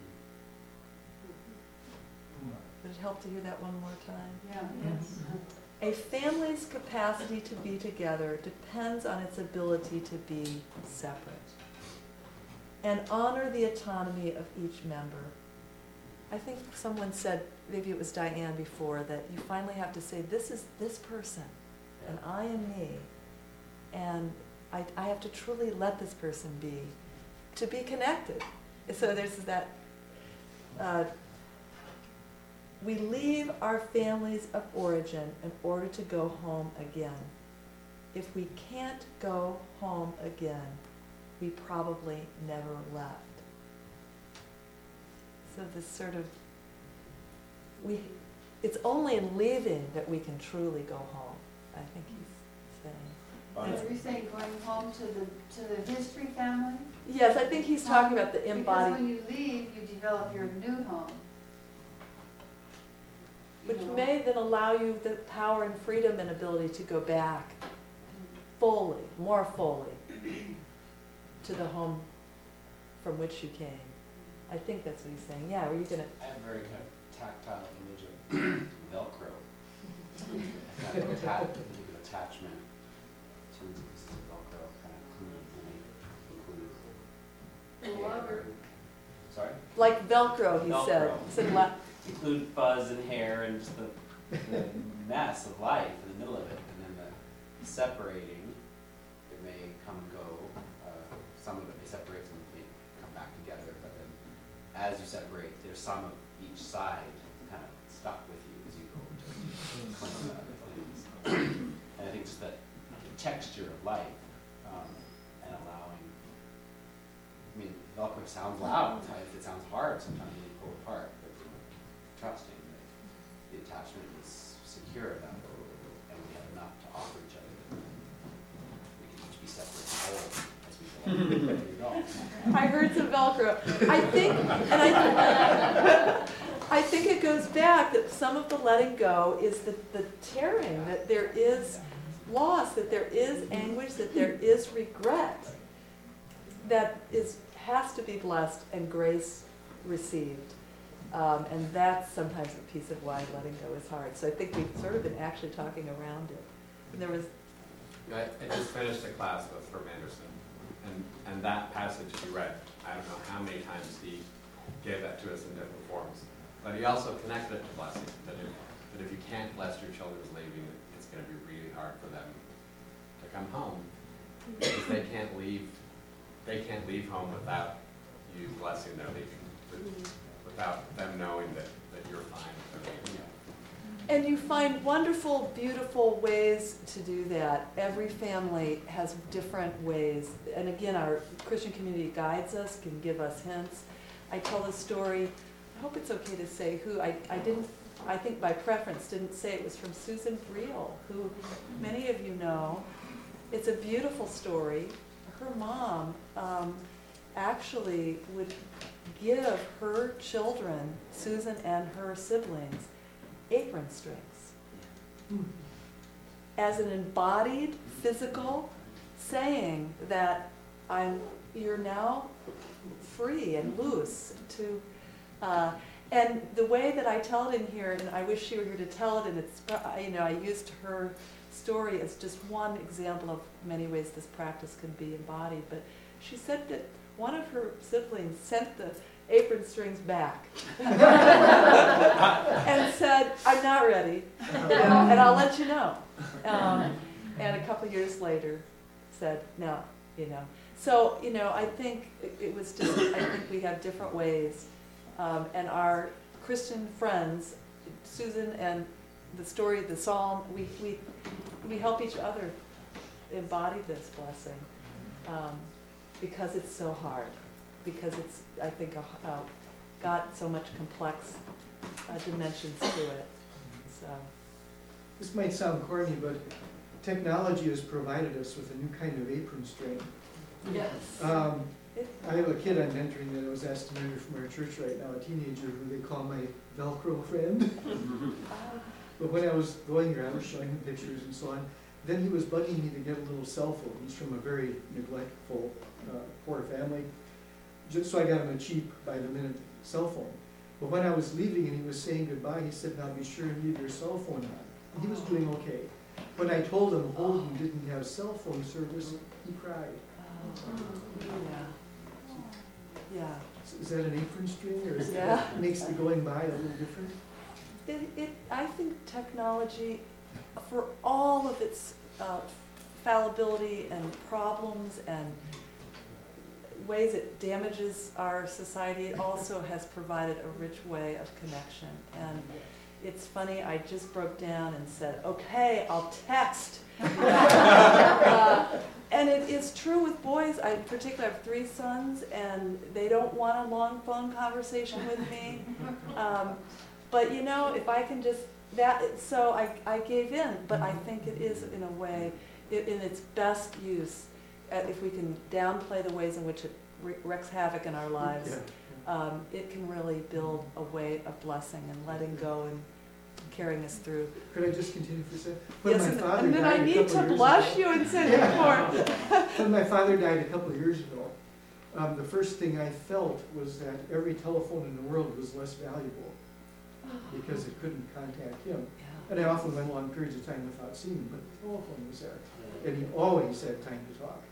Would it help to hear that one more time? Yeah. Yes. A family's capacity to be together depends on its ability to be separate and honor the autonomy of each member. I think someone said, maybe it was Diane before, that you finally have to say, this is this person, and I am me, and I, I have to truly let this person be, to be connected. So there's that, uh, we leave our families of origin in order to go home again. If we can't go home again, we probably never left. So this sort of, we, it's only in leaving that we can truly go home, I think he's saying. Are you saying going home to the, to the history family? Yes, I think he's talking about the embodied. Because when you leave, you develop your new home. You Which know? may then allow you the power and freedom and ability to go back fully, more fully, to the home from which you came. I think that's what he's saying. Yeah, were you gonna? I have a very kind of tactile image of Velcro. Kind of atta- particular attachment to pieces of Velcro, kind of include, include. Lover. Sorry? Like Velcro, he said. Velcro. He said la- Include fuzz and hair and just the, the mess of life in the middle of it, and then the separating, it may come and go. Uh, some of it may separate, some of it may come back together, but then as you separate, there's some of each side kind of stuck with you as you go to cleanse other things. And I think just that texture of life um, and allowing, I mean, Velcro sounds loud, it sounds hard sometimes when you pull apart, but trusting that the attachment is secure enough and we have enough to offer each other that we can each be separate and whole as we go. There you go. I heard some Velcro. I think, and I, I think it goes back that some of the letting go is the, the tearing, that there is loss, that there is anguish, that there is regret, that is has to be blessed and grace received. Um, and that's sometimes a piece of why letting go is hard. So I think we've sort of been actually talking around it. And there was, I, I just finished a class with Herb Anderson, and, and that passage he read, I don't know how many times he gave that to us in different forms. But he also connected it to blessing, that if, that if you can't bless your children's leaving, it's going to be really hard for them to come home, because they can't leave, they can't leave home without you blessing their leaving, without them knowing that, that you're fine with their leaving. and you find wonderful, beautiful ways to do that. Every family has different ways. And again, our Christian community guides us, can give us hints. I tell a story, I hope it's okay to say who, I, I didn't, I think by preference didn't say it was from Susan Briel, who many of you know. It's a beautiful story. Her mom um, actually would give her children, Susan and her siblings, apron strings as an embodied physical saying that I'm, you're now free and loose to, uh, and the way that I tell it in here, and I wish she were here to tell it, and it's, you know, I used her story as just one example of many ways this practice can be embodied, but she said that one of her siblings sent the apron strings back and said, I'm not ready, you know, and I'll let you know. Um, and a couple years later said, no, you know. So, you know, I think it, it was just, I think we have different ways. Um, and our Christian friends, Susan and the story, the psalm, we, we, we help each other embody this blessing um, because it's so hard. Because it's, I think, uh, uh, got so much complex uh, dimensions to it. So. This might sound corny, but technology has provided us with a new kind of apron string. Yes. Um, I have a kid I'm mentoring that I was asked to mentor from our church right now, a teenager who they call my Velcro friend. But when I was going there, I was showing him pictures and so on. Then he was bugging me to get a little cell phone. He's from a very neglectful, uh, poor family. Just so I got him a cheap, by the minute cell phone. But when I was leaving and he was saying goodbye, he said, now be sure and leave your cell phone on. And he was doing okay. When I told him Holden didn't have cell phone service, he cried. Yeah. Yeah. Is that an apron string, or is Yeah. that makes the going by a little different? It, it, I think technology, for all of its uh, fallibility and problems and ways it damages our society, it also has provided a rich way of connection. And it's funny, I just broke down and said, okay, I'll text. uh, and it is true with boys. I particularly have three sons, and they don't want a long phone conversation with me. Um, but you know, if I can just, that, so I, I gave in, but I think it is in a way, in, in its best use, uh, if we can downplay the ways in which it wre- wreaks havoc in our lives, Yeah. um, it can really build a way of blessing and letting go and carrying us through. Could I just continue for a second? When Yes, my and, father and then died I a need couple to years blush ago- you and send Yeah. you more. When my father died a couple of years ago, um, the first thing I felt was that every telephone in the world was less valuable because it couldn't contact him. And I often went long periods of time without seeing him, but the telephone was there. And he always had time to talk.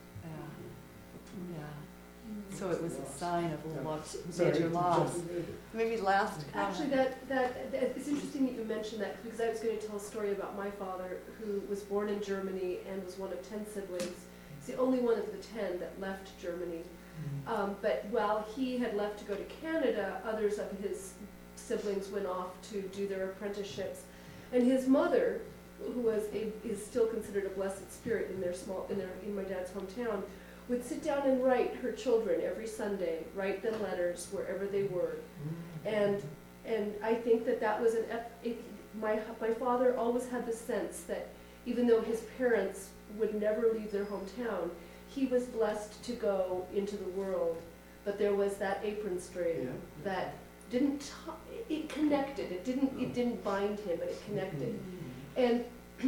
Yeah. Yeah. So it was a sign of a loss, Sorry, major loss. just- Maybe last Actually, comment. that, that, that, it's interesting that you mentioned that, because I was going to tell a story about my father, who was born in Germany and was one of ten siblings. He's the only one of the ten that left Germany. Um, but while he had left to go to Canada, others of his siblings went off to do their apprenticeships. And his mother, who was a, is still considered a blessed spirit in their small, in their, in my dad's hometown, would sit down and write her children every Sunday, write them letters wherever they were. And, and I think that that was an, ep- it, my, my father always had the sense that even though his parents would never leave their hometown, he was blessed to go into the world. But there was that apron string Yeah. that didn't, t- it connected, it didn't, it didn't bind him, but it connected. And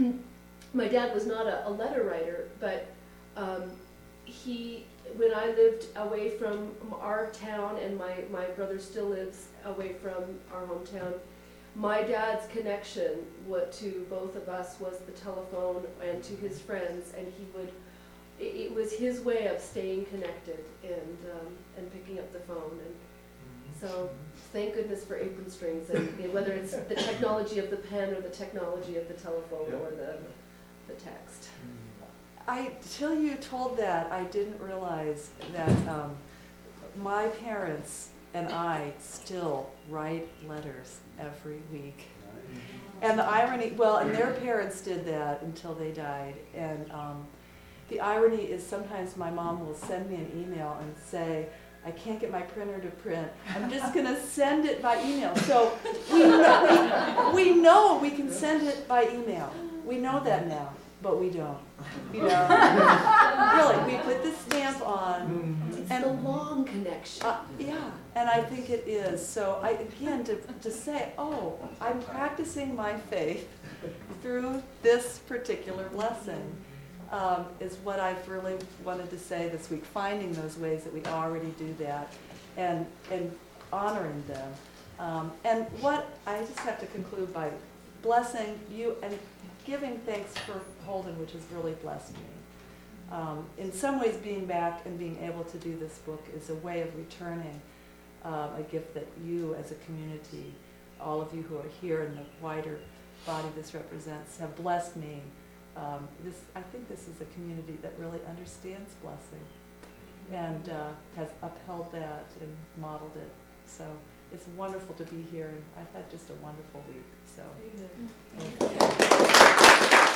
my dad was not a, a letter writer, but um, he, when I lived away from our town, and my, my brother still lives away from our hometown, my dad's connection what, to both of us was the telephone and to his friends, and he would, it, it was his way of staying connected and, um, and picking up the phone. And so thank goodness for apron strings, and you know, whether it's the technology of the pen or the technology of the telephone Yeah. or the, the text. I, till you told that, I didn't realize that um, my parents and I still write letters every week. And the irony, well, and their parents did that until they died. And um, the irony is sometimes my mom will send me an email and say, I can't get my printer to print. I'm just going to send it by email. So we know, we, we know we can send it by email. We know that now. but we don't. You know, really, we put the stamp on. Mhm. It's And- the long connection. Uh, yeah, and I think it is. So I, again, to, to say, oh, I'm practicing my faith through this particular blessing, um, is what I've really wanted to say this week, finding those ways that we already do that and, and honoring them. Um, and what, I just have to conclude by blessing you and giving thanks for Holden, which has really blessed me. Um, in some ways, being back and being able to do this book is a way of returning um, a gift that you as a community, all of you who are here and the wider body this represents, have blessed me. Um, this, I think this is a community that really understands blessing and uh, has upheld that and modeled it. So it's wonderful to be here, and I've had just a wonderful week. So. Amen.